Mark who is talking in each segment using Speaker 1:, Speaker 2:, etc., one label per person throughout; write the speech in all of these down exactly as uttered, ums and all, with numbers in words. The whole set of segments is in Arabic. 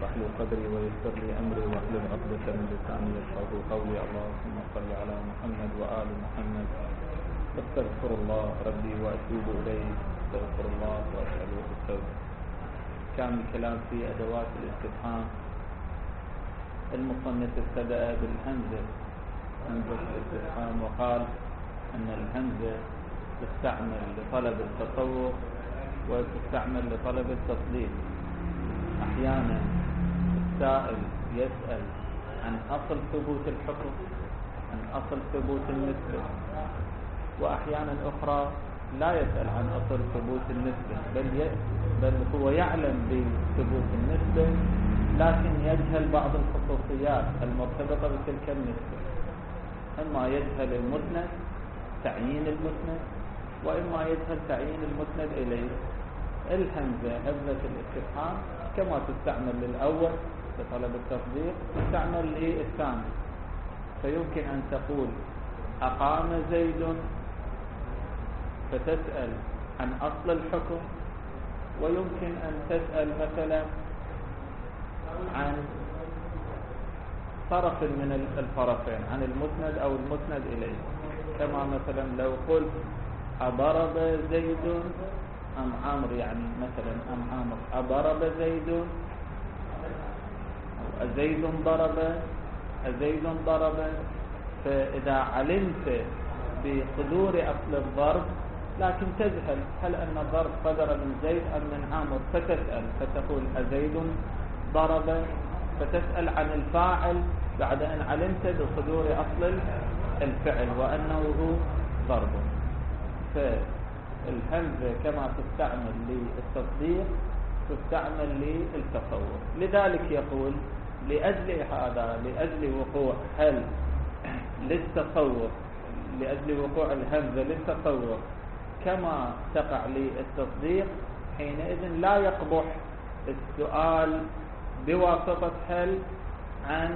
Speaker 1: اشرح لي صدري ويسر لي أمري واحلل عقدة من لساني يفقهوا قولي. اللهم صل على محمد وآل محمد. استغفر الله ربي وأتوب إليه. استغفر الله وأسأله التوبة. كان الكلام في أدوات الاستفهام. المصنف ابتدأ بالهمزة، همزة الاستفهام، وقال أن الهمزة تستعمل لطلب التصور وتستعمل لطلب التصديق. أحيانا السائل يسأل عن أصل ثبوت الحكم، عن أصل ثبوت النسبة، وأحيانا أخرى لا يسأل عن أصل ثبوت النسبة، بل, بل هو يعلم بثبوت النسبة لكن يجهل بعض الخصوصيات المرتبطة بتلك النسبة. إما يجهل المسند، تعيين المسند، وإما يجهل تعيين المسند إليه. الهمزة همزة الاستفهام كما تستعمل للأول لطلب التصديق تستعمل للثاني. فيمكن أن تقول أقام زيد فتسأل عن أصل الحكم، ويمكن أن تسأل مثلا عن طرف من الطرفين، عن المسند أو المسند إليه. كما مثلا لو قلت أضرب زيد أم عمرو، يعني مثلا أم عمرو أضرب زيد، أو أزيد ضرب، أزيد ضرب. فإذا علمت بصدور أصل الضرب لكن تجهل هل أن الضرب صدر من زيد أم من عمرو، فتسأل فتقول أزيد ضرب، فتسأل عن الفاعل بعد أن علمت بصدور أصل الفعل وأنه هو ضرب. فالهمزة كما تستعمل للتصديق تستعمل للتصور. لذلك يقول لأجل هذا، لأجل وقوع هل للتصور، لأجل وقوع الهمزة للتصور كما تقع للتصديق، حينئذ لا يقبح السؤال بواسطة هل عن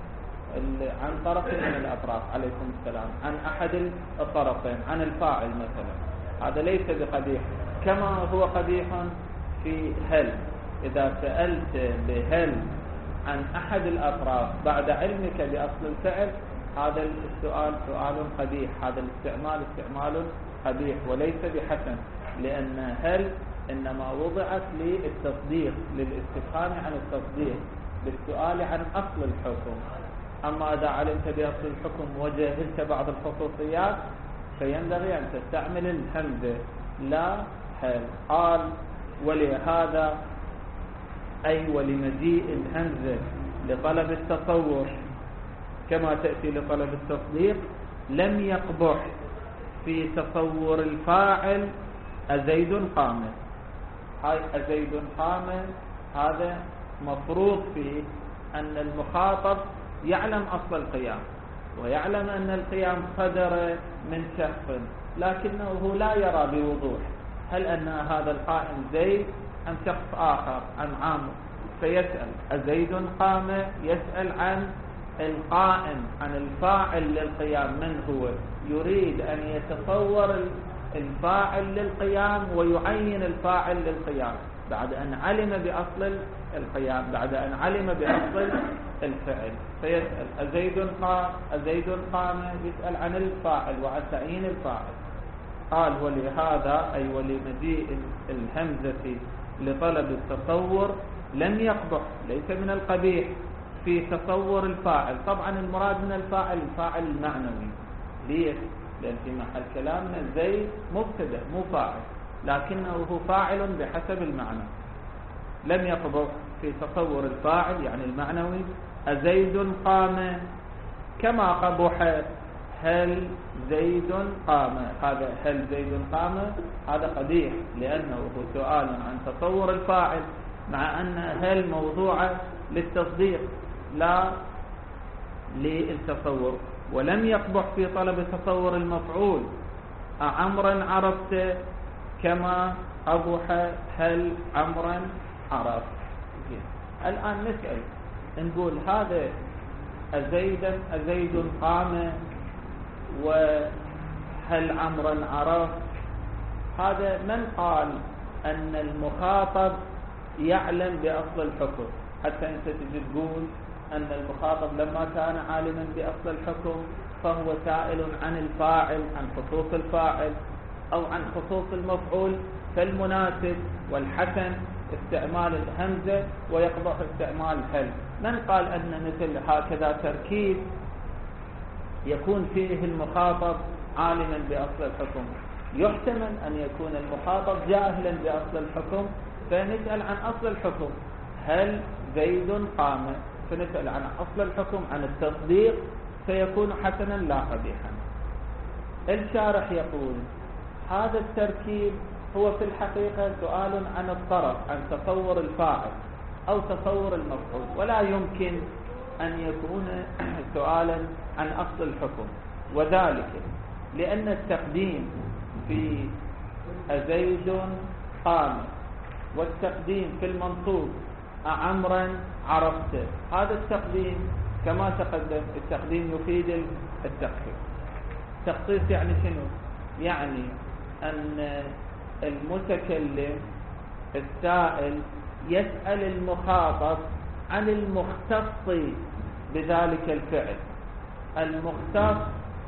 Speaker 1: عن طرف من الأطراف، عليكم السلام، عن أحد الطرفين، عن الفاعل مثلا. هذا ليس بقبيح، كما هو قبيح في هل. إذا سألت بهل عن أحد الأطراف بعد علمك بأصل الفعل، هذا السؤال سؤال قبيح، هذا الاستعمال استعمال قبيح وليس بحسن، لأن هل إنما وضعت للتصديق، للاستفهام عن التصديق، للسؤال عن أصل الحكم. أما إذا علمت بأصل الحكم وجهلت بعض الخصوصيات فينبغي أن تستعمل الهمزة لا هل. قال ولهذا أي ولمجيء الهمزة لطلب التصور كما تأتي لطلب التصديق لم يقبح في تصور الفاعل أزيد قام. هاي أزيد قام هذا مفروض فيه أن المخاطب يعلم أصل القيام ويعلم أن القيام صدر من شخص، لكنه لا يرى بوضوح هل أن هذا القائم زيد أم شخص آخر أم عامر، فيسأل أزيد قام، يسأل عن القائم، عن الفاعل للقيام من هو، يريد أن يتصور الفاعل للقيام ويعين الفاعل للقيام بعد أن علم بأصل القيام، بعد أن علم بأصل الفعل. فيسأل أزيد قام، أزيد قام، يسأل عن الفاعل وعن تعيين الفاعل. قال ولهذا أي ولمجيء الهمزة لطلب التصور لم يقبح، ليس من القبيح في تصور الفاعل. طبعا المراد من الفاعل الفاعل المعنوي. ليش؟ لأن في محل كلامنا زيد مبتدأ مو فاعل، لكنه هو فاعل بحسب المعنى. لم يقبح في تصور الفاعل يعني المعنوي أزيد قام، كما قبح هل زيد قام. هذا هل زيد قام هذا قبيح لأنه هو سؤال عن تصور الفاعل، مع أن هل موضوعة للتصديق لا للتصور. ولم يقبح في طلب تصور المفعول أعمرا عرفت، كما قبح هل عمرا عرفت. الآن نسأل نقول هذا أزيدا أزيد قام وهل عمرا عرف، هذا من قال أن المخاطب يعلم بأصل الحكم؟ حتى أنت تجي تقول أن المخاطب لما كان عالما بأصل الحكم فهو سائل عن الفاعل، عن خصوص الفاعل أو عن خصوص المفعول، فالمناسب والحسن استعمال الهمزة ويقبح استعمال هل. من قال أن مثل هكذا تركيب يكون فيه المخاطب عالما بأصل الحكم؟ يحتمل أن يكون المخاطب جاهلا بأصل الحكم فنسأل عن أصل الحكم، هل زيد قام، فنسأل عن أصل الحكم عن التصديق فيكون حسنا لا قبيحا. الشارح يقول هذا التركيب هو في الحقيقة سؤال عن الطرف، عن تصور الفاعل أو تصور المفعول، ولا يمكن أن يكون سؤالا عن أصل الحكم، وذلك لأن التقديم في أزيد قام والتقديم في المنصوب أعمرا عرفت، هذا التقديم كما تقدم التقديم يفيد التخصيص. التخصيص يعني شنو؟ يعني أن المتكلم السائل يسأل المخاطب عن المختص بذلك الفعل، المختص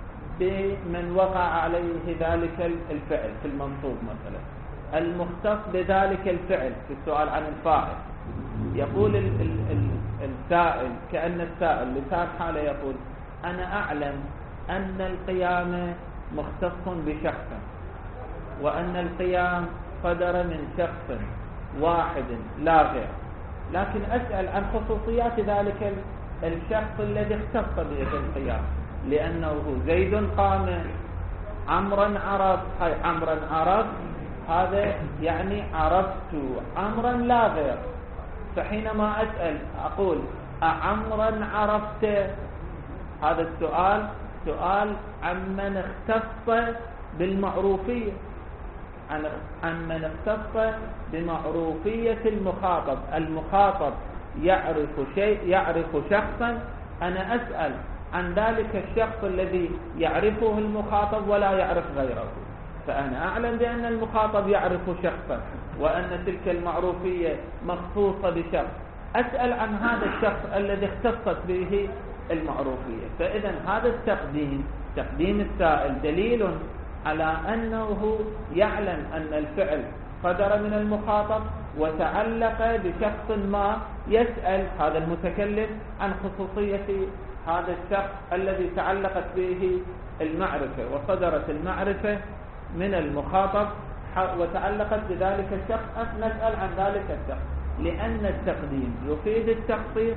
Speaker 1: بمن وقع عليه ذلك الفعل في المنصوب مثلا، المختص بذلك الفعل في السؤال عن الفاعل. يقول ال ال ال السائل كأن السائل لسان حاله يقول أنا أعلم أن القيام مختص بشخص، وأن القيام قدر من شخص واحد لا غير، لكن أسأل عن خصوصيات ذلك الشخص الذي اختص به القيام، لأنه زيد قام عمرا عرف، هاي عمرا عرف هذا يعني عرفت عمرا لا غير. فحينما أسأل أقول أعمرا عرفت، هذا السؤال سؤال عن من اختص بالمعروفية، عن عن من اختص بمعروفية المخاطب. المخاطب يعرف شيء، يعرف شخصا، أنا أسأل عن ذلك الشخص الذي يعرفه المخاطب ولا يعرف غيره، فأنا أعلم بأن المخاطب يعرف شخصا وأن تلك المعروفية مخصوصة بشخص، أسأل عن هذا الشخص الذي اختصت به المعروفية. فإذا هذا التقديم، تقديم السائل دليل على أنه يعلم أن الفعل قدر من المخاطب وتعلق بشخص ما، يسأل هذا المتكلم عن خصوصية هذا الشخص الذي تعلقت به المعرفة وصدرت المعرفة من المخاطب وتعلقت بذلك الشخص، نسأل عن ذلك الشخص. لأن التقديم يفيد التخصيص،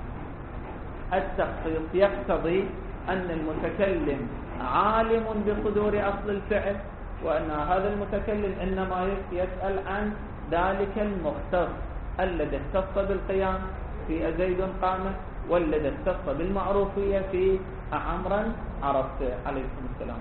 Speaker 1: التخصيص يقتضي أن المتكلم عالم بصدور أصل الفعل، وأن هذا المتكلم إنما يسأل عن ذلك المختص الذي اختص بالقيام في أزيد قام، والذي اختص بالمعروفية في أعمرا عرفت عليكم السلام.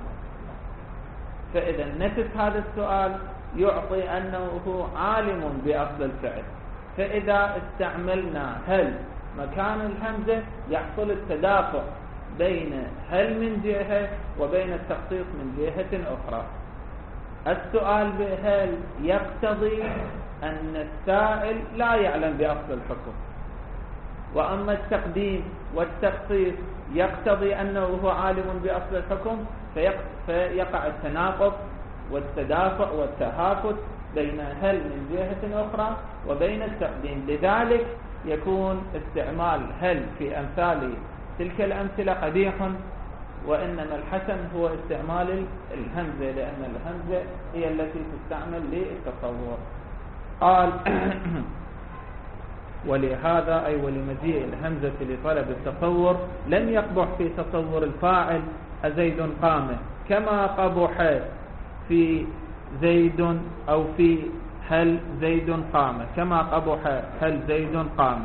Speaker 1: فإذا نفس هذا السؤال يعطي أنه عالم بأصل الفعل. فإذا استعملنا هل مكان الهمزة يحصل التدافع بين هل من جهة وبين التخصيص من جهة أخرى. السؤال بهل يقتضي أن السائل لا يعلم بأصل الحكم، وأما التقديم والتخصيص يقتضي أنه عالم بأصل الحكم، فيقع التناقض والتدافع والتهافت بين هل من جهة أخرى وبين التقديم. لذلك يكون استعمال هل في أمثال تلك الأمثلة قبيح، وإنما الحسن هو استعمال الهمزة، لأن الهمزة هي التي تستعمل للتصور. قال ولهذا أي ولمجيء الهمزة لطلب التصور لم يقبح في تصور الفاعل أزيد قام، كما قبح في زيد أو في هل زيد قام، كما قبح هل زيد قام.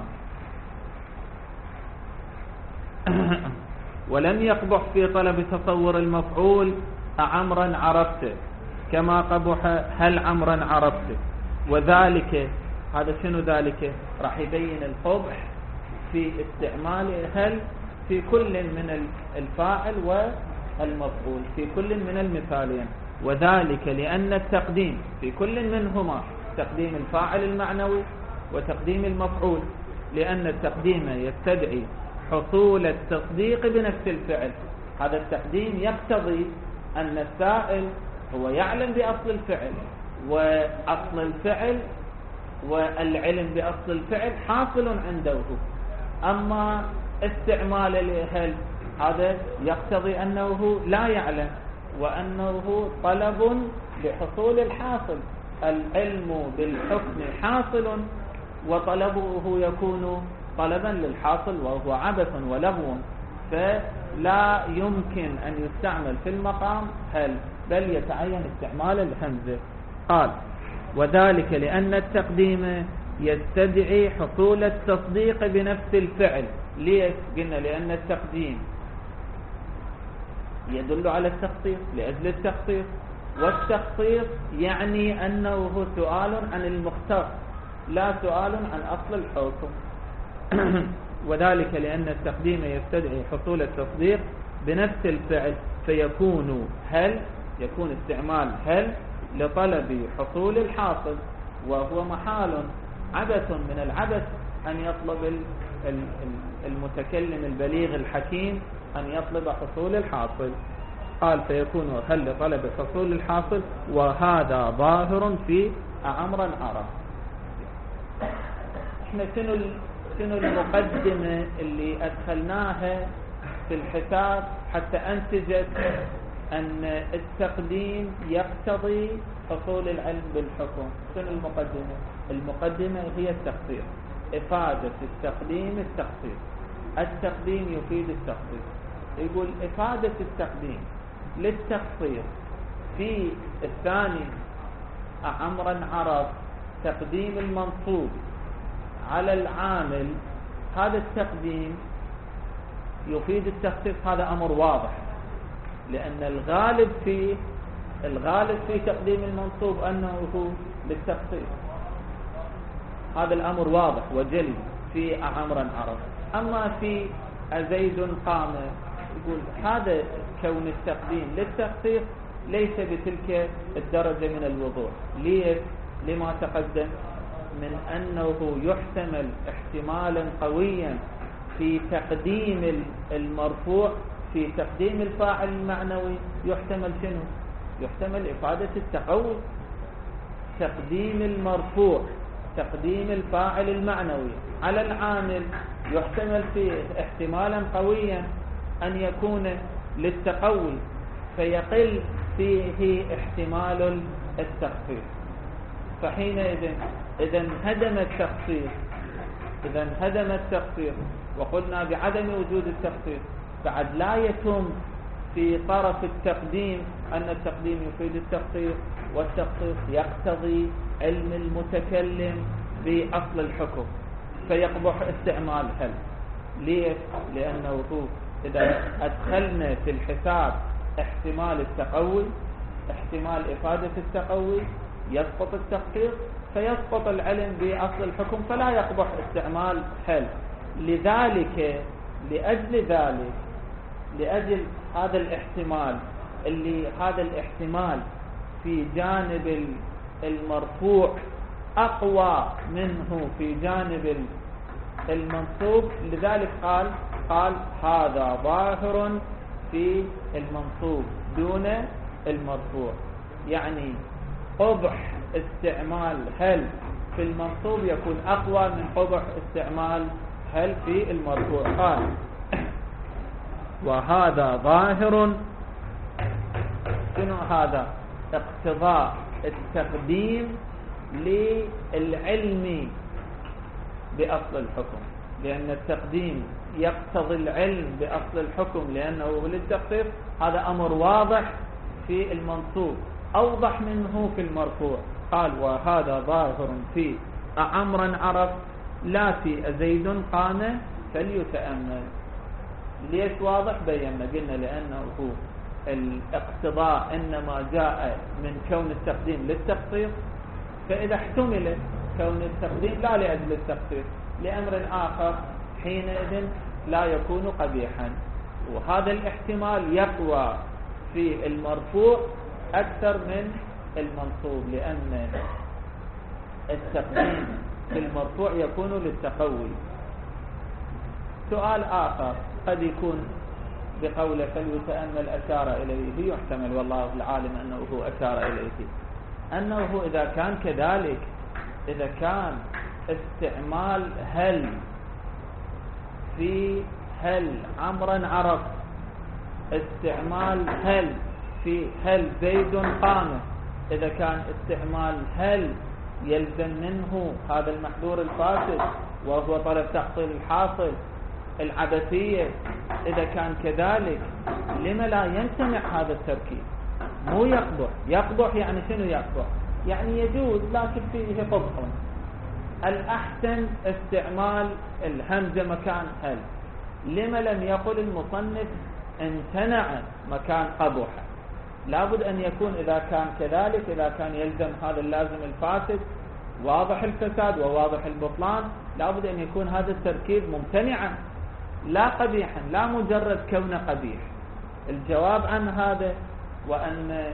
Speaker 1: ولم يقبح في طلب تصور المفعول أعمرا عرفت، كما قبح هل عمرا عرفت. وذلك هذا شنو ذلك؟ راح يبين القبح في استعمال هل في كل من الفاعل والمفعول، في كل من المثالين. وذلك لأن التقديم في كل منهما تقديم الفاعل المعنوي وتقديم المفعول، لأن التقديم يستدعي حصول التصديق بنفس الفعل. هذا التقديم يقتضي أن السائل هو يعلم بأصل الفعل، وأصل الفعل والعلم بأصل الفعل حاصل عنده. أما استعمال الهل هذا يقتضي أنه لا يعلم، وأنه طلب لحصول الحاصل. العلم بالحكم حاصل، وطلبه يكون طلبا للحاصل، وهو عبث ولغو، فلا يمكن أن يستعمل في المقام هل، بل يتعين استعمال الهمزة. قال وذلك لأن التقديم يستدعي حصول التصديق بنفس الفعل. ليش قلنا؟ لأن التقديم يدل على التخصيص لأجل التخصيص، والتخصيص يعني أنه سؤال عن المختص لا سؤال عن أصل الحكم. وذلك لأن التقديم يستدعي حصول التصديق بنفس الفعل، فيكون هل، يكون استعمال هل لطلب حصول الحاصل، وهو محال عبث من العبث أن يطلب المتكلم البليغ الحكيم أن يطلب حصول الحاصل. قال فيكون هل لطلب حصول الحاصل، وهذا ظاهر في أمر عرف. احنا شنو شنو المقدمة اللي أدخلناها في الحساب حتى أنتجت أن التقديم يقتضي حصول العلم بالحكم؟ شنو المقدمة؟ المقدمة هي التخصيص، إفادة التقديم التخصيص. التقديم يفيد التخصيص. يقول إفادة التقديم للتخصيص في الثاني أمرا عرف تقديم المنصوب على العامل، هذا التقديم يفيد التخصيص. هذا أمر واضح، لأن الغالب في الغالب في تقديم المنصوب أنه هو للتخصيص. هذا الأمر واضح وجلي في أمرا عرف. أما في زيد قام، يقول هذا كون التقديم للتخصيص ليس بتلك الدرجة من الوضوح. ليه؟ لما تقدم من أنه يحتمل احتمالا قويا في تقديم المرفوع، في تقديم الفاعل المعنوي يحتمل شنو؟ يحتمل إفادة التقوي. تقديم المرفوع، تقديم الفاعل المعنوي على العامل يحتمل فيه احتمالا قويا أن يكون للتقوي، فيقل فيه احتمال التخصيص. فحينئذ إذا انهدم التخصيص إذا انهدم التخصيص وقلنا بعدم وجود التخصيص، بعد لا يتم في طرف التقديم أن التقديم يفيد التخصيص، والتخصيص يقتضي علم المتكلم بأصل الحكم، فيقبح استعمال هل. ليش؟ لأنه إذا أدخلنا في الحساب احتمال التقوي، احتمال إفادة التقوي، يسقط التخصيص، فيسقط العلم بأصل الحكم، فلا يقبح استعمال هل. لذلك لأجل ذلك لأجل هذا الاحتمال اللي هذا الاحتمال في جانب المرفوع أقوى منه في جانب المنصوب، لذلك قال قال هذا ظاهر في المنصوب دون المرفوع. يعني قبح استعمال هل في المنصوب يكون أقوى من قبح استعمال هل في المرفوع. قال وهذا ظاهر. شنو هذا؟ اقتضاء التقديم للعلم بأصل الحكم، لأن التقديم يقتضي العلم بأصل الحكم لأنه للتخصيص. هذا أمر واضح في المنصوب، أوضح منه في المرفوع. قال وهذا ظاهر في أمرا عرف لا في زيد قام فليتأمل. ليش واضح؟ بينا قلنا لأنه الاقتضاء إنما جاء من كون التقديم للتخصيص، فإذا احتمل كون التقديم لا لأجل التخصيص لأمر آخر حينئذ لا يكون قبيحا. وهذا الاحتمال يقوى في المرفوع أكثر من المنصوب، لأن التقديم في المرفوع يكون للتقوي، سؤال آخر قد يكون بقوله فليتأمل أشار إليه، يحتمل والله العالم أنه هو أشار إليه، أنه إذا كان كذلك، إذا كان استعمال هل في هل عمرا عرف، استعمال هل في هل زيد قام، إذا كان استعمال هل يلزم منه هذا المحذور الفاسد وهو طلب تحصيل الحاصل العبثية، إذا كان كذلك لما لا يمتنع هذا التركيب؟ مو يقبح، يقبح يعني شنو يقبح؟ يعني يجوز لكن فيه قبح. الأحسن استعمال الهمزة مكان هل. لما لم يقل المصنف امتنع مكان قبح؟ لابد أن يكون إذا كان كذلك، إذا كان يلزم هذا اللازم الفاسد واضح الفساد وواضح البطلان، لابد أن يكون هذا التركيب ممتنعا لا قبيحا، لا مجرد كونه قبيح. الجواب عن هذا وأن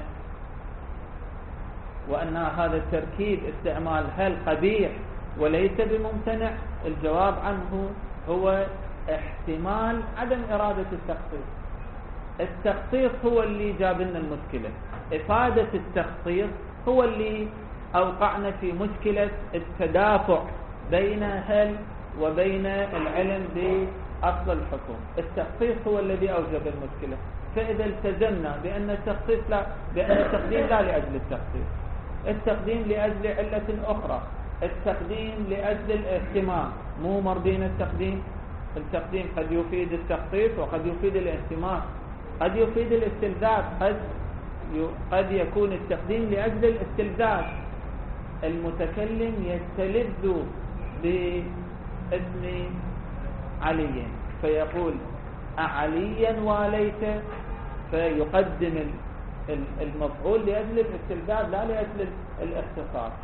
Speaker 1: وأن هذا التركيب استعمال هل قبيح وليس بممتنع، الجواب عنه هو احتمال عدم إرادة التخصيص. التخصيص هو اللي جاب لنا المشكلة، إفادة التخصيص هو اللي أوقعنا في مشكلة التدافع بين هل وبين العلم بأصل الحكم. التخصيص هو الذي أوجب المشكلة. فإذا التزمنا بأن التخصيص لا، بأن التقديم لا لأجل التخصيص، التقديم لأجل علة أخرى، التقديم لأجل الاهتمام، مو مرضين التقديم. التقديم قد يفيد التخصيص وقد يفيد الاهتمام، قد يفيد الاستلذاذ، قد قد يكون التقديم لأجل الاستلذاذ. المتكلم يستلذ باسم علي فيقول أعليا واليت، فيقدم المفعول لأجل الاستلذاذ لا لأجل الاختصاص.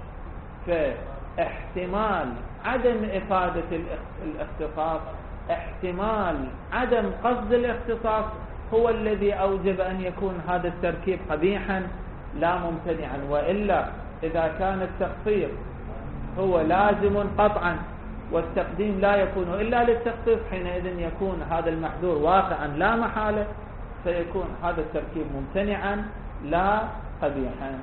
Speaker 1: فاحتمال عدم إفادة الاختصاص، احتمال عدم قصد الاختصاص هو الذي أوجب أن يكون هذا التركيب قبيحا لا ممتنعا. وإلا إذا كان التخصيص هو لازم قطعا والتقديم لا يكون إلا للتخصيص، حينئذ يكون هذا المحذور واقعا لا محالة، فيكون هذا التركيب ممتنعا لا قبيحا.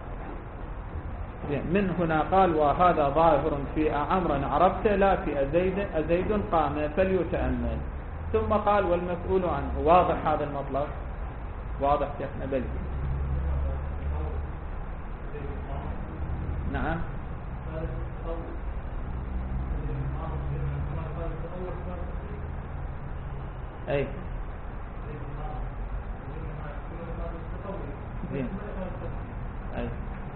Speaker 1: من هنا قال وهذا ظاهر في عمرا عرفت لا في أزيد, أزيد قام فليتأمل. ثم قال والمسؤول عنه. واضح هذا المطلب؟ واضح شيخنا بلي؟ نعم. أي زين. أي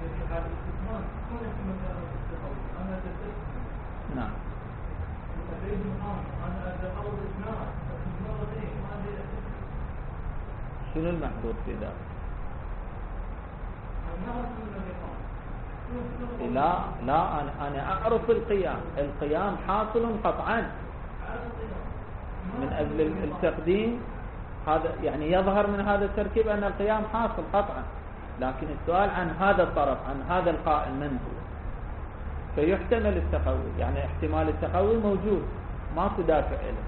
Speaker 1: نعم. شنو المحدود في ذلك؟ لا لا أنا أنا أعرف القيام، القيام حاصل قطعا من أجل التقديم، هذا يعني يظهر من هذا التركيب أن القيام حاصل قطعا، لكن السؤال عن هذا الطرف، عن هذا القائم من هو، فيحتمل التقوي، يعني احتمال التقوي موجود ماكو دافع له.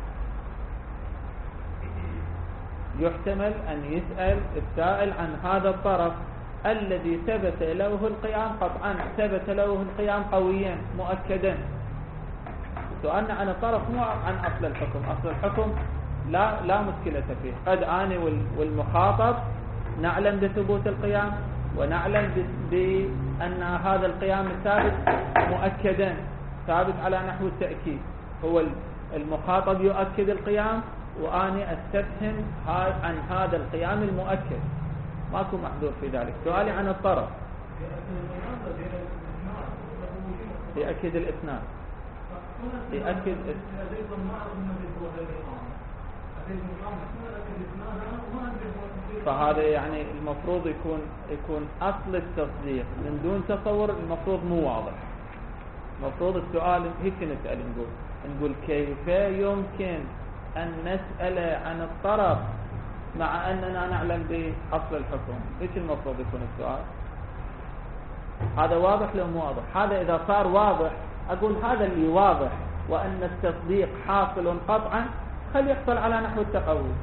Speaker 1: يحتمل أن يسأل السائل عن هذا الطرف الذي ثبت له القيام قطعا، ثبت له القيام قويا مؤكدا. سؤالنا عن الطرف مو عن أصل الحكم، أصل الحكم لا لا مشكلة فيه. قد أنا والمخاطب نعلم بثبوت القيام ونعلم بأن هذا القيام الثابت مؤكدا، ثابت على نحو التأكيد، هو المخاطب يؤكد القيام وأنا أستفهم عن هذا القيام المؤكد، ماكو محذور في ذلك. سؤالي عن الطرف يأكد الإثنان، يأكد فهذا يعني المفروض يكون يكون أصل التصديق من دون تصور، المفروض مو واضح. المفروض السؤال هيك نسأل، نقول نقول كيف يمكن أن نسأل عن الطرف مع أننا نعلم بأصل الحكم؟ ايش المفروض يكون السؤال؟ هذا واضح لو مو واضح؟ هذا إذا صار واضح أقول هذا اللي واضح وأن التصديق حاصل قطعا، خل يحصل على نحو التقوي.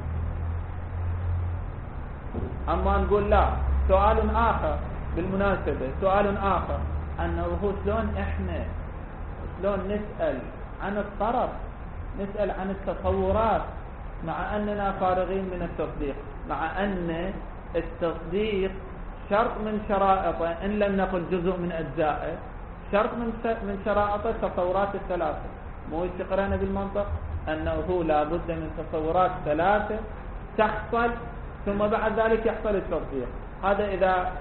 Speaker 1: أما نقول لا، سؤال آخر بالمناسبة، سؤال آخر أنه هو شلون إحنا شلون نسأل عن الطرف، نسأل عن التصورات مع أننا فارغين من التصديق، مع أن التصديق شرط من شرائطه، إن لم نقل جزء من أجزائه، شرط من من شرائطه التصورات الثلاثة. مو يتقرأنا بالمنطق أنه لا بد من تصورات ثلاثة تحصل ثم بعد ذلك يحصل التصديق. هذا إذا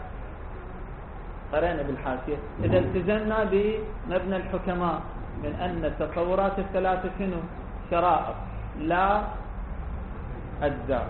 Speaker 1: قرأنا بالحاشية، إذا التزمنا بمبنى الحكماء من أن التصورات الثلاثة شنو؟ شرائط لا أجزاء.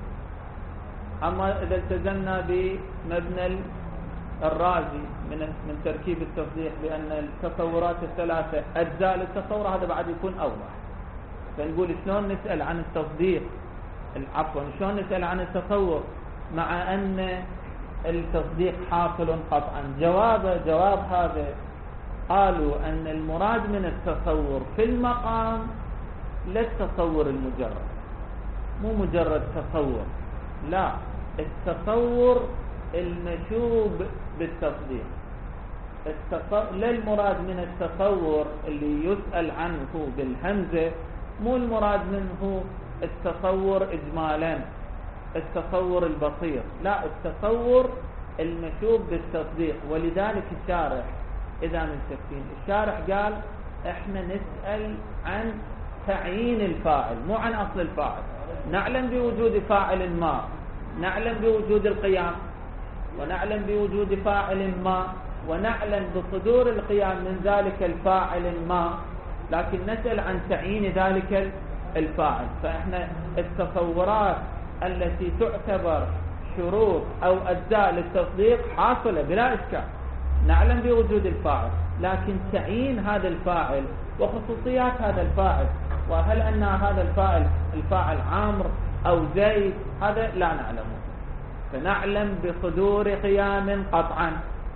Speaker 1: أما إذا التزمنا بمبنى الرازي من من تركيب التصديق بأن التصورات الثلاثة أجزاء للتصور، هذا بعد يكون أوضح. فنقول شلون نسأل عن التصديق، عفوا شلون نسأل عن التصور مع أن التصديق حاصل قطعا. جواب جواب هذا قالوا أن المراد من التصور في المقام لا التصور المجرد، مو مجرد تصور، لا، التصور المشوب بالتصديق. لا المراد من التصور اللي يسأل عنه بالهمزة، مو المراد منه التصور إجمالا، التصور البسيط، لا، التصور المشوب بالتصديق. ولذلك الشارح إذا من شاكين، الشارح قال احنا نسأل عن تعيين الفاعل مو عن أصل الفاعل. نعلم بوجود فاعل ما، نعلم بوجود القيام، ونعلم بوجود فاعل ما، ونعلم بصدور القيام من ذلك الفاعل ما، لكن نسأل عن تعيين ذلك الفاعل. فإحنا التصورات التي تعتبر شروط أو أجزاء للتصديق حاصلة بلا إشكال، نعلم بوجود الفاعل، لكن تعيين هذا الفاعل وخصوصيات هذا الفاعل، وهل أن هذا الفاعل الفاعل عامر أو زيد، هذا لا نعلمه. فنعلم بصدور قيام قطعا،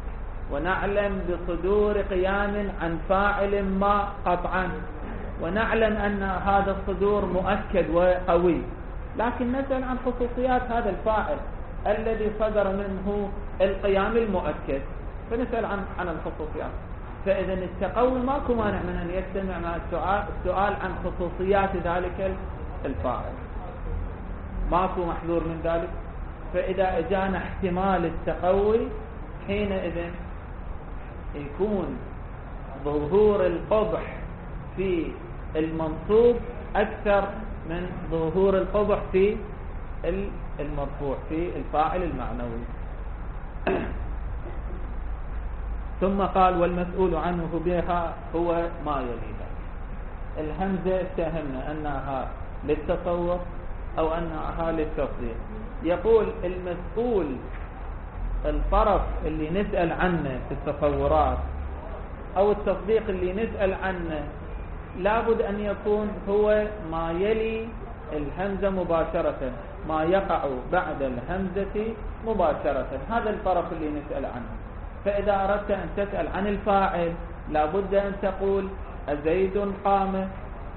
Speaker 1: ونعلم بصدور قيام عن فاعل ما قطعا، ونعلم أن هذا الصدور مؤكد وقوي، لكن نسأل عن خصوصيات هذا الفاعل الذي صدر منه القيام المؤكد، فنسأل عن عن الخصوصيات. فإذا التقوي ماكو مانع من أن يجتمع مع السؤال السؤال عن خصوصيات ذلك الفاعل، ماكو محذور من ذلك. فإذا اجانا احتمال التقوي حينئذ يكون ظهور القبح في المنصوب أكثر من ظهور القبح في المرفوع، في الفاعل المعنوي. ثم قال والمسؤول عنه بها هو ما يليها. الهمزة اتهمنا أنها للتصور أو أنها للتصديق. يقول المسؤول الطرف اللي نسأل عنه في التصورات أو التصديق اللي نسأل عنه لابد أن يكون هو ما يلي الهمزة مباشرة، ما يقع بعد الهمزة مباشرة، هذا الطرف اللي نسأل عنه. فإذا أردت أن تسأل عن الفاعل لابد أن تقول أزيد قام.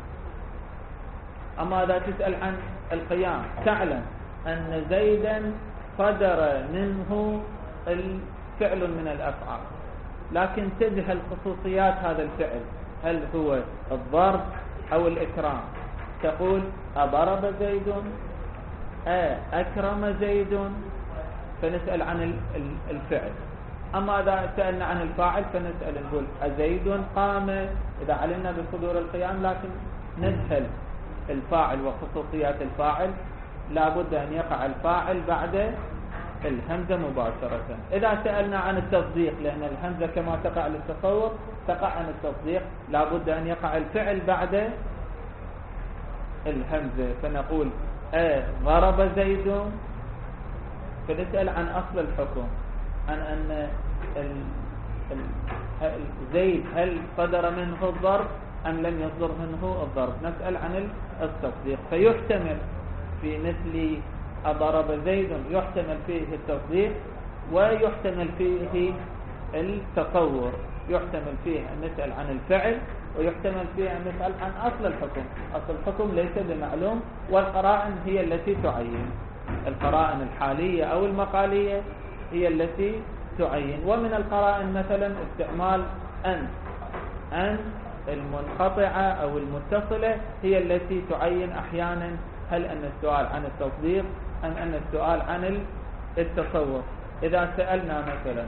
Speaker 1: أما إذا تسأل عن القيام تعلم أن زيدا صدر منه الفعل من الأفعال، لكن تجهل خصوصيات هذا الفعل، هل هو الضرب أو الإكرام. تقول أضرب زيد، أكرم زيد، فنسأل عن الفعل. أما إذا سألنا عن الفاعل فنسأل نقول أزيد قام، إذا علمنا بصدور القيام، لكن نجهل الفاعل وخصوصيات الفاعل، لابد أن يقع الفاعل بعد الهمزة مباشرة. إذا سألنا عن التصديق، لأن الهمزة كما تقع للتصور تقع عن التصديق، لابد أن يقع الفعل بعد الهمزة، فنقول أه ضرب زيد، فنسأل عن أصل الحكم، عن أن زيد هل صدر منه الضرب أم لم يصدر منه الضرب، نسأل عن التصديق. فيحتمل في مثل أضرب زيد يحتمل فيه التصديق ويحتمل فيه التصور، يحتمل فيه أن نسأل عن الفعل ويحتمل فيه أن نسأل عن أصل الحكم. أصل الحكم ليس بمعلوم، والقرائن هي التي تعين، القرائن الحالية أو المقالية هي التي تعين. ومن القرائن مثلا استعمال أن أن المنقطعة أو المتصلة هي التي تعين أحيانا هل أن السؤال عن التصديق أم أن السؤال عن التصور. إذا سألنا مثلا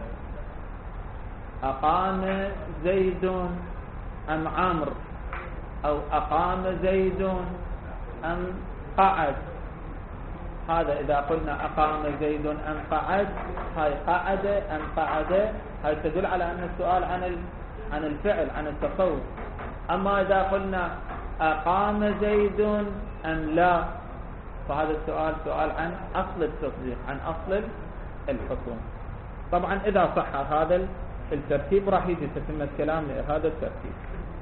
Speaker 1: أقام زيد أم عمرو، أو أقام زيد أم قعد، هذا إذا قلنا أقام زيد أم قعد، هاي قعد أم قعد، هاي تدل على أن السؤال عن عن الفعل عن التصور. أما إذا قلنا أقام زيد أم لا، فهذا السؤال سؤال عن أصل التصديق، عن أصل الحكم. طبعا إذا صح هذا الترتيب راح يجي تتم الكلام لهذا الترتيب.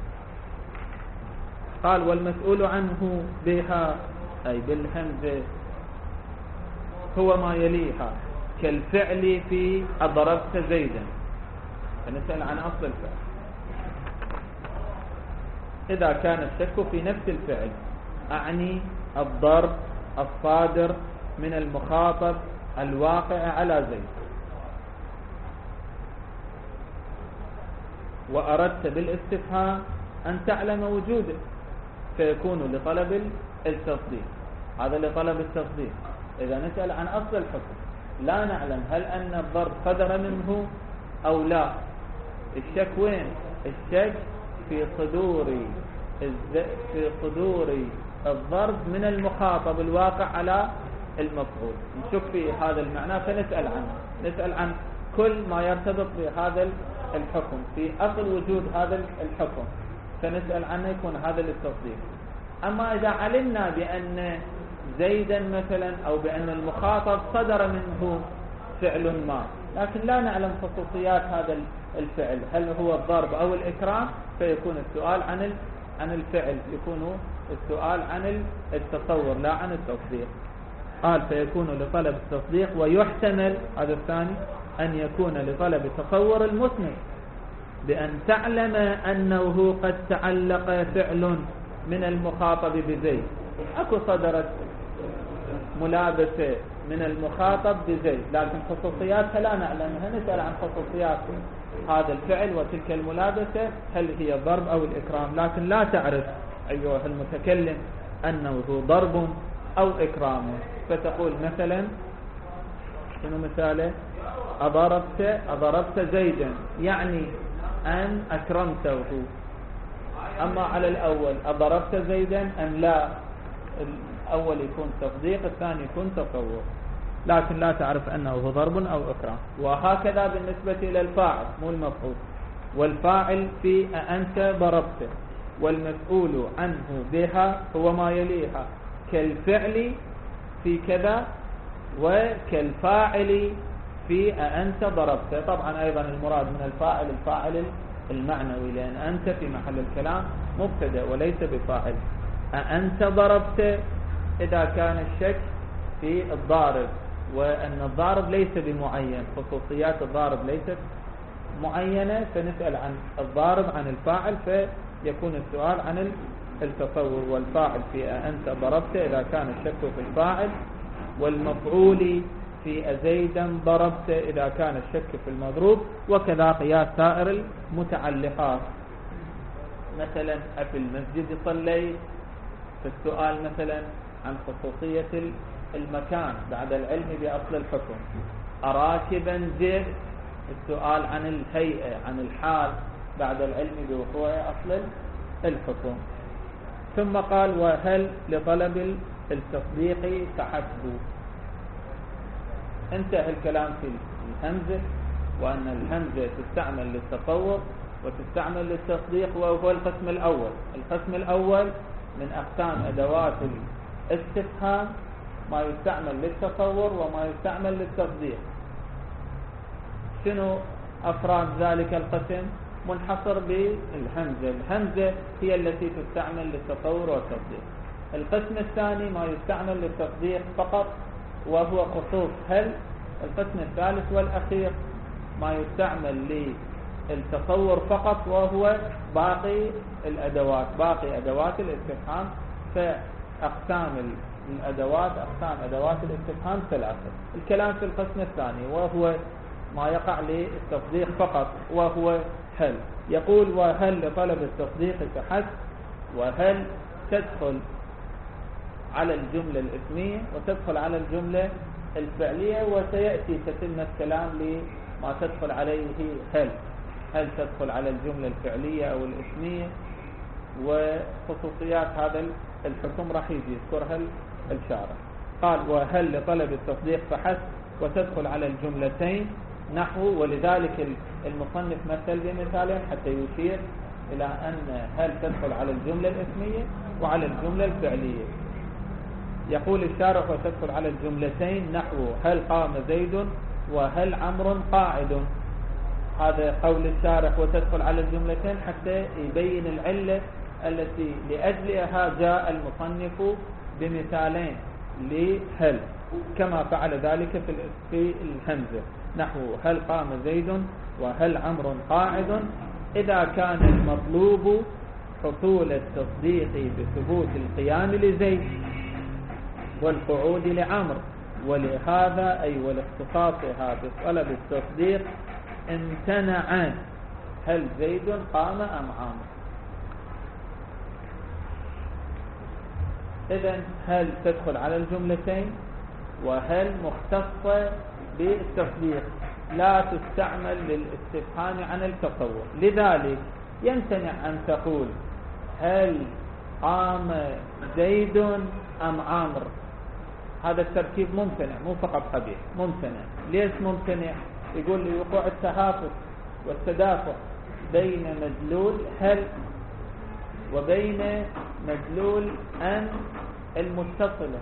Speaker 1: قال والمسؤول عنه بها أي بالهمزة هو ما يليها كالفعل في أضربت زيدا، فنسأل عن أصل الفعل. إذا كان الشك في نفس الفعل، أعني الضرب الصادر من المخاطب الواقع على زيد، وأردت بالاستفهام أن تعلم وجوده، فيكون لطلب التصديق. هذا لطلب التصديق. إذا نسأل عن أصل الحكم لا نعلم هل أن الضرب صدر منه أو لا، الشك وين؟ الشك في صدور في صدور الضرب من المخاطب الواقع على المفعول، نشك في هذا المعنى فنسأل عنه، نسأل عن كل ما يرتبط بهذا الحكم في أصل وجود هذا الحكم، فنسأل عنه يكون هذا للتصديق. أما إذا علمنا بأن زيدا مثلا أو بأن المخاطب صدر منه فعل ما، لكن لا نعلم خصوصيات هذا الفعل هل هو الضرب أو الإكرام، فيكون السؤال عن عن الفعل، يكون السؤال عن التصور لا عن التصديق. قال فيكون لطلب التصديق، ويحتمل هذا الثاني أن يكون لطلب تصور المسند بأن تعلم أنه قد تعلق فعل من المخاطب بزيد، أكو صدرت ملابسة من المخاطب بزيد لكن خصوصياتها لا نعلمها، نسأل عن خصوصيات هذا الفعل وتلك الملابسة هل هي ضرب أو الإكرام، لكن لا تعرف أيها المتكلم أنه ضرب أو إكرام، فتقول مثلا شنو مثاله؟ أضربت أضربت زيدا، يعني أن أكرمته. أما على الأول أضربت زيدا أم لا، الأول يكون تصديق، الثاني يكون تصور، لكن لا تعرف أنه ضرب أو إكرام. وهكذا بالنسبة إلى الفاعل مو المفعول، والفاعل في أنت ضربت، والمسؤول عنه بها هو ما يليها كالفعل في كذا، وكالفاعل في أنت ضربت. طبعا أيضا المراد من الفاعل الفاعل المعنوي، لأن أنت في محل الكلام مبتدأ وليس بفاعل. أنت ضربت إذا كان الشك في الضارب، وأن الضارب ليس بمعين، خصوصيات الضارب ليست معينة، فنسأل عن الضارب عن الفاعل فيكون السؤال عن التصور. والفاعل في أنت ضربت إذا كان الشك في الفاعل، والمفعول في زيدا ضربت إذا كان الشك في المضروب. وكذا قياس سائر المتعلقات، مثلا أفي المسجد صليت، في السؤال مثلا عن خصوصية المكان بعد العلم بأصل الحكم. أراكبا جئت، السؤال عن الهيئة عن الحال بعد العلم بوقوع أصل الحكم. ثم قال وهل لطلب التصديق فحسب. انتهى الكلام في الهمزة، وأن الهمزة تستعمل للتصور وتستعمل للتصديق، وهو القسم الأول. القسم الأول من أقسام أدوات الاستفهام ما يستعمل للتصور وما يستعمل للتصديق. شنو أفراد ذلك القسم؟ منحصر بالهمزة. الهمزة هي التي تستعمل للتصور والتصديق. القسم الثاني ما يستعمل للتصديق فقط، وهو خصوص هل. القسم الثالث والأخير ما يستعمل التصور فقط وهو باقي الأدوات، باقي أدوات الاستفهام. فأقسام الأدوات، أقسام أدوات الاستفهام ثلاثة. الكلام في القسم الثاني وهو ما يقع للتصديق فقط، وهو هل. يقول وهل لطلب التصديق فحسب، وهل تدخل على الجملة الاسمية وتدخل على الجملة الفعلية، وسيأتي تتم الكلام لما تدخل عليه هل. هل تدخل على الجملة الفعلية أو الاسمية، وخصوصيات هذا الحكم راح يجي يذكرها الشارع. قال وهل لطلب التصديق فحسب وتدخل على الجملتين نحو، ولذلك المصنف مثل بمثالين حتى يشير إلى أن هل تدخل على الجملة الاسمية وعلى الجملة الفعلية. يقول الشارح وتدخل على الجملتين نحو هل قام زيد وهل عمرو قاعد. هذا قول الشارح وتدخل على الجملتين حتى يبين العلة التي لأجلها جاء المصنف بمثالين لهل، كما فعل ذلك في الهمزة نحو هل قام زيد وهل عمرو قاعد، إذا كان المطلوب حصول التصديق بثبوت القيام لزيد والقعود لعمرو، ولهذا أي ولاختصاصها بطلب التصديق امتنع هل زيد قام أم عمرو. إذن هل تدخل على الجملتين، وهل مختصة بالتصديق لا تستعمل للاستفهام عن التصور. لذلك يمتنع أن تقول هل قام زيد أم عمرو. هذا التركيب ممتنع، مو فقط قبيح، ممتنع. ليش ممتنع؟ يقول لي وقوع التهافت والتدافع بين مدلول هل وبين مدلول أن المتصلة.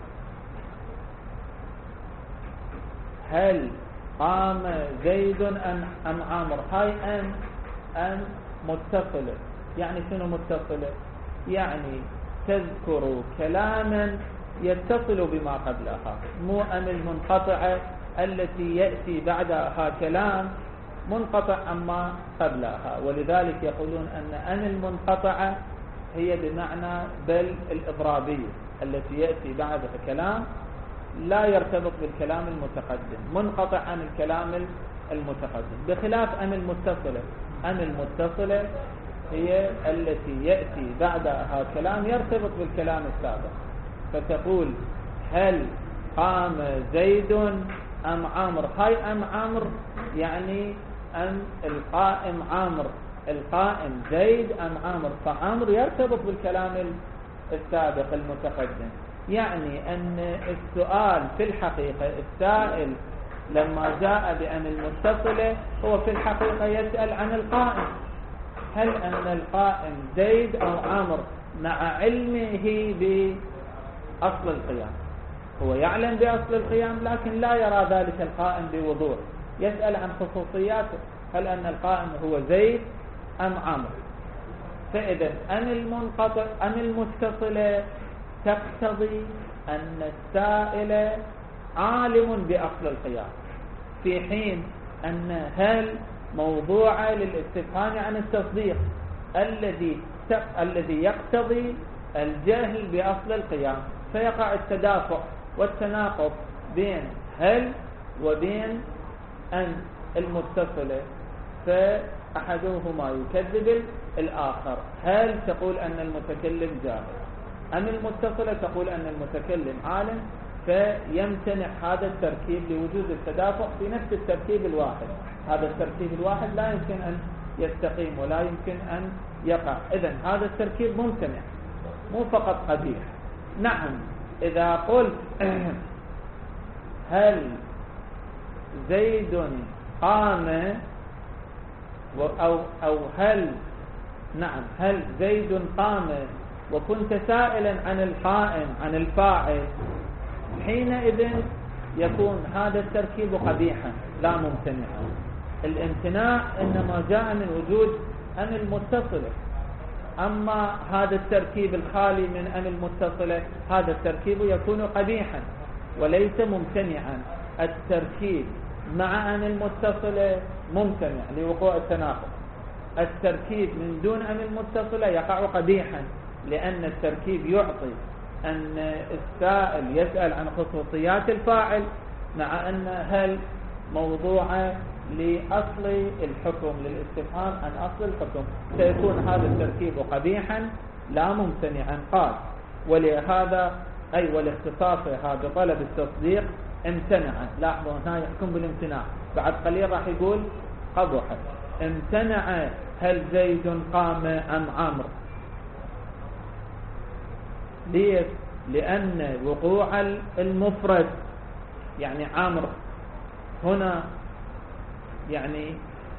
Speaker 1: هل قام زيد أم أم عمرو، هاي أن أن متصلة. يعني شنو متصلة؟ يعني تذكر كلاما يتصل بما قبلها، مو أن المنقطعة التي يأتي بعدها كلام منقطع عما قبلها. ولذلك يقولون أن أن المنقطعة هي بمعنى بل الإضرابية التي يأتي بعدها كلام لا يرتبط بالكلام المتقدم، منقطع عن الكلام المتقدم، بخلاف أن المتصلة. أن المتصلة هي التي يأتي بعدها كلام يرتبط بالكلام السابق. فتقول هل قام زيد أم عمرو، هاي أم عمرو يعني أم القائم عمرو، القائم زيد أم عمرو، فعمرو يرتبط بالكلام السابق المتقدم. يعني أن السؤال في الحقيقة السائل لما جاء بأن المتصلة هو في الحقيقة يسأل عن القائم، هل أن القائم زيد أو عمرو، مع علمه بأصل القيام. هو يعلم بأصل القيام لكن لا يرى ذلك القائم بوضوح، يسأل عن خصوصياته، هل أن القائم هو زيد أم عمرو. فإذا أن المنقطع أن المتصلة تقتضي أن السائل عالم بأصل القيام، في حين أن هل موضوع للاستفهام عن التصديق الذي الذي يقتضي الجهل بأصل القيام، فيقع التدافع والتناقض بين هل وبين أن المتصلة، فأحدهما يكذب الآخر. هل تقول أن المتكلم جاهل، أم المتصلة تقول أن المتكلم عالم، فيمتنع هذا التركيب لوجود التدافع في نفس التركيب الواحد. هذا التركيب الواحد لا يمكن أن يستقيم ولا يمكن أن يقع. إذن هذا التركيب ممتنع، مو فقط قبيح. نعم إذا قلت هل زيد قام أو, أو هل نعم هل زيد قام وكنت سائلا عن القائم عن الفاعل، حينئذ يكون هذا التركيب قبيحا لا ممتنعا. الامتناع إنما جاء من وجود أن المتصلة. أما هذا التركيب الخالي من أن المتصلة، هذا التركيب يكون قبيحا وليس ممتنعا. التركيب مع أن المتصلة ممتنع لوقوع التناقض، التركيب من دون أن المتصلة يقع قبيحا، لأن التركيب يعطي أن السائل يسأل عن خصوصيات الفاعل مع أن هل موضوعة لأصل الحكم، للاستفهام عن أصل الحكم، سيكون هذا التركيب قبيحا لا ممتنعا. قال ولهذا أي ولاختصاصها بطلب التصديق امتنع. لاحظوا هنا يحكم بالامتناع، بعد قليل راح يقول قبح. امتنع هل زيد قام أم عمرو؟ ليش؟ لأن وقوع المفرد يعني عمرو هنا، يعني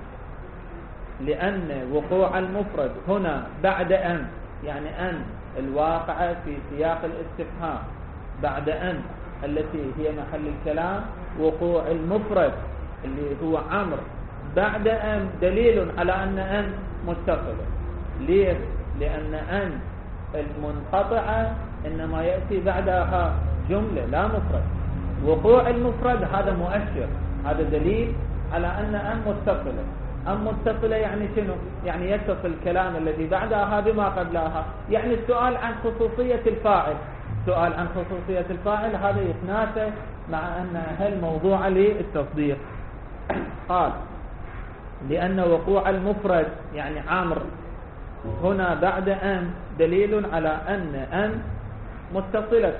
Speaker 1: لأن وقوع المفرد هنا بعد أن، يعني أن الواقعة في سياق الاستفهام بعد أن التي هي محل الكلام، وقوع المفرد اللي هو عمرو بعد أن دليل على أن أن متصلة. ليه؟ لأن أن المنقطعة إنما يأتي بعدها جملة لا مفرد. وقوع المفرد هذا مؤشر، هذا دليل على أن أن متصلة. أن متصلة يعني شنو؟ يعني يتصل الكلام الذي بعدها بما قبلها، يعني السؤال عن خصوصية الفاعل. سؤال عن خصوصية الفاعل هذا يتناسب مع أن هل موضوع للتصديق. قال لأن وقوع المفرد يعني عمرو هنا بعد أن دليل على أن أن متصلة.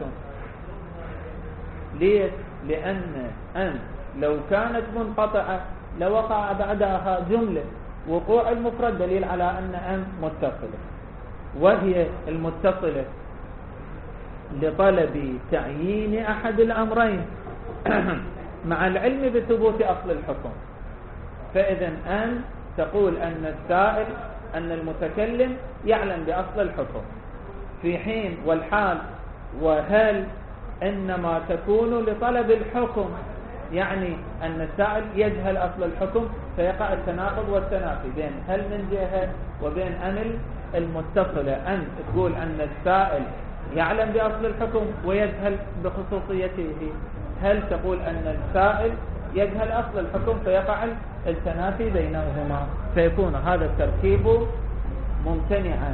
Speaker 1: ليش؟ لأن أن لو كانت منقطعة لوقع بعدها جملة. وقوع المفرد دليل على أن أن متصلة، وهي المتصلة لطلب تعيين أحد الأمرين مع العلم بثبوت أصل الحكم. فإذا أن تقول أن السائل أن المتكلم يعلم بأصل الحكم، في حين والحال وهل إنما تكون لطلب الحكم، يعني أن السائل يجهل أصل الحكم، فيقع التناقض والتنافي بين هل من جهة وبين أن المتصلة. أن تقول أن السائل يعلم بأصل الحكم ويجهل بخصوصيته، هل تقول أن السائل يجهل أصل الحكم، فيقع التنافي بينهما، فيكون هذا التركيب ممتنعا.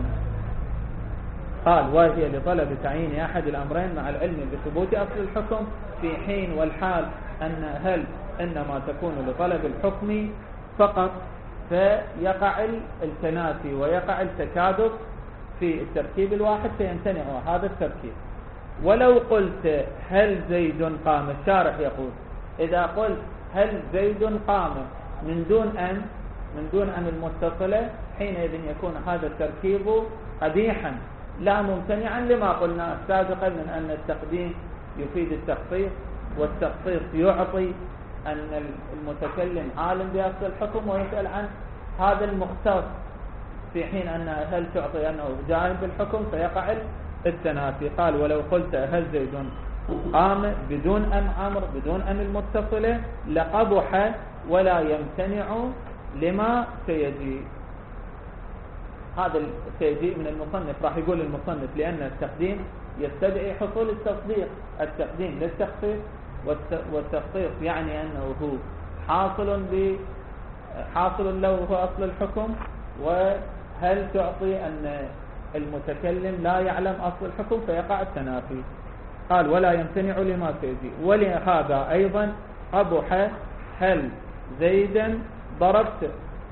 Speaker 1: قال وهي لطلب تعيين أحد الأمرين مع العلم بثبوت أصل الحكم، في حين والحال أن هل إنما تكون لطلب الحكم فقط، فيقع التنافي ويقع التكادس في التركيب الواحد، فيمتنع هذا التركيب. ولو قلت هل زيد قام، الشارح يقول إذا قلت هل زيد قام من دون أن من دون أن المتصلة، حينئذ يكون هذا التركيب قبيحا لا ممتنعا، لما قلنا سابقا من أن التقديم يفيد التخصيص، والتخصيص يعطي أن المتكلم عالم بأصل الحكم ويسأل عن هذا المختص، في حين أن هل تعطي أنه جاهل بالحكم، فيقع التنافي. قال ولو قلت هل زيد قام بدون أن عمرو بدون أن المتصلة لقبح ولا يمتنع لما سيجي. هذا سيجي من المصنف، راح يقول المصنف لأن التقديم يستدعي حصول التصديق، التقديم للتخصيص والتخصيص يعني أنه هو حاصل ب حاصل له هو أصل الحكم، وهل تعطي أن المتكلم لا يعلم أصل الحكم، فيقع التنافي. قال ولا يمتنع لما سيجي. ولهذا أيضا قبح هل زيدا ضربت،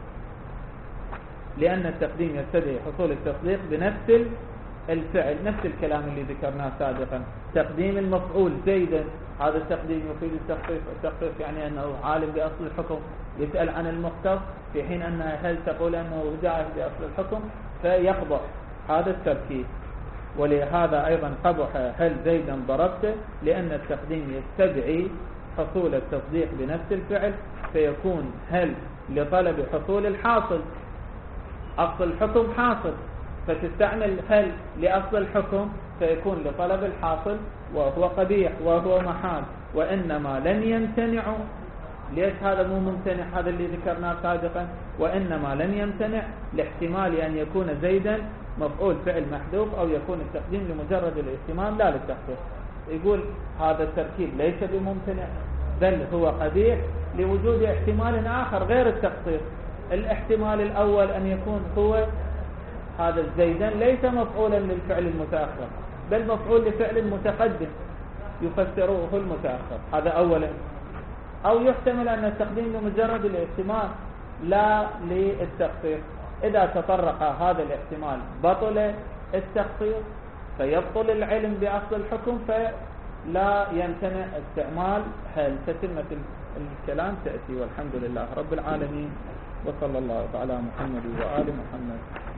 Speaker 1: لأن التقديم يستدعي حصول التصديق بنفس الفعل، نفس الكلام اللي ذكرناه سابقا. تقديم المفعول زيدا، هذا التقديم يفيد التخفيف، التخفيف يعني أنه عالم بأصل الحكم يسأل عن المختص، في حين أن هل تقول أنه جاهل بأصل الحكم، فيقبح هذا التركيب. ولهذا أيضا قبح هل زيدا ضربته، لأن التقديم يستدعي حصول التصديق بنفس الفعل، فيكون هل لطلب حصول الحاصل، أصل الحكم حاصل، فتستعمل هل لأصل الحكم، فيكون لطلب الحاصل وهو قبيح وهو محال. وإنما لن يمتنع. ليش هذا مو ممتنع؟ هذا اللي ذكرناه سابقا. وإنما لن يمتنع لاحتمال أن يكون زيدا مفعول فعل محذوف، أو يكون التقديم لمجرد الاهتمام لا للتخصيص. يقول هذا التركيب ليس بممتنع، بل هو قبيح لوجود احتمال آخر غير التخصيص. الاحتمال الأول أن يكون هو هذا الزيدان ليس مفعولا للفعل المتأخر بل مفعول لفعل متقدم يفسره المتأخر، هذا أولا. أو يحتمل أن التقديم لمجرد الاحتمال لا للتخصيص، إذا تطرق هذا الاحتمال بطل التخصيص فيبطل العلم بأصل الحكم فلا يمتنع استعمال هل. تتمة الكلام تأتي، والحمد لله رب العالمين، وصلى الله على محمد وآل محمد.